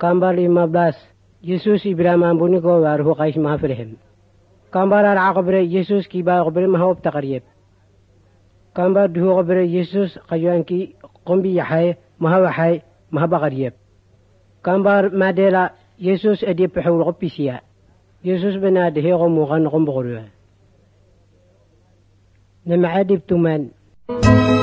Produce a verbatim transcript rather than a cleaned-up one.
Kambar lima belas Yesus Ibrahim ambuni ko waruh qais mahafirhim. Kambar al-aqbre Yesus kiba qabre mahawb taqrib. Kambar duhu qabre Yesus qayan ki qumbi yahay mahawahay mahabaqrib. Kambar madela Yesus edip hawul qopisiya. Yesus bena dehe qomuqan qombuqruwa. Nama adib tuman.